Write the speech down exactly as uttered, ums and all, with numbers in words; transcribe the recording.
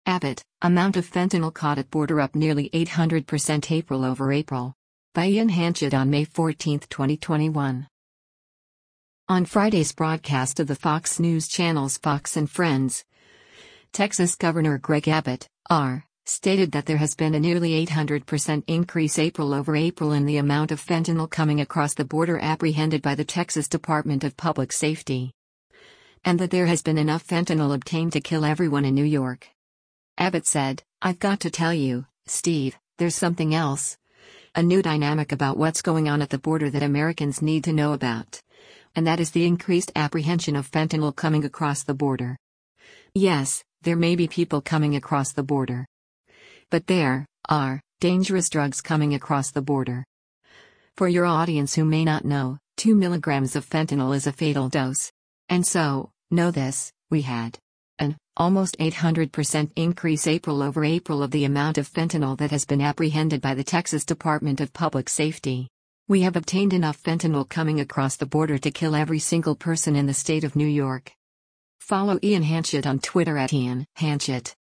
Abbott, amount of fentanyl caught at border up nearly eight hundred percent April over April. By Ian Hanchett on May fourteenth, twenty twenty-one. On Friday's broadcast of the Fox News channel's Fox and Friends, Texas Governor Greg Abbott, R., stated that there has been a nearly eight hundred percent increase April over April in the amount of fentanyl coming across the border apprehended by the Texas Department of Public Safety, and that there has been enough fentanyl obtained to kill everyone in New York. Abbott said, "I've got to tell you, Steve, there's something else. A new dynamic about what's going on at the border that Americans need to know about. And that is the increased apprehension of fentanyl coming across the border. Yes, there may be people coming across the border. But there are dangerous drugs coming across the border. For your audience who may not know, two milligrams of fentanyl is a fatal dose. And so, know this, we had an almost eight hundred percent increase April over April of the amount of fentanyl that has been apprehended by the Texas Department of Public Safety. We have obtained enough fentanyl coming across the border to kill every single person in the state of New York." Follow Ian Hanchett on Twitter at Ian Hanchett.